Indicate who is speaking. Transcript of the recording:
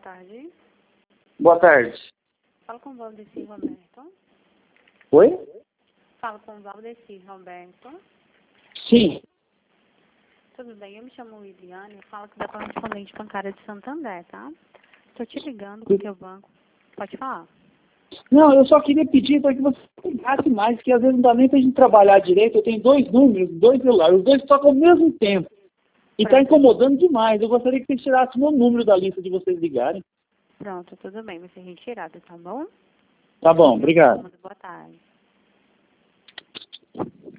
Speaker 1: tarde.
Speaker 2: Boa tarde.
Speaker 1: Fala com o Valdeci Roberto.
Speaker 2: Oi?
Speaker 1: Fala com o Valdeci Roberto.
Speaker 2: Sim.
Speaker 1: Tudo bem, eu me chamo Liliane, eu falo que da correspondente bancária de Santander, tá? Tô te ligando com o teu banco. Pode falar?
Speaker 2: Não, eu só queria pedir para que você ligasse mais, porque às vezes não dá nem pra gente trabalhar direito. Eu tenho 2 números, 2 celulares, os 2 tocam ao mesmo tempo. E está incomodando demais. Eu gostaria que você tirasse o meu número da lista de vocês ligarem.
Speaker 1: Pronto, tudo bem, vai ser retirado, tá bom?
Speaker 2: Tá bom, obrigado.
Speaker 1: Boa tarde.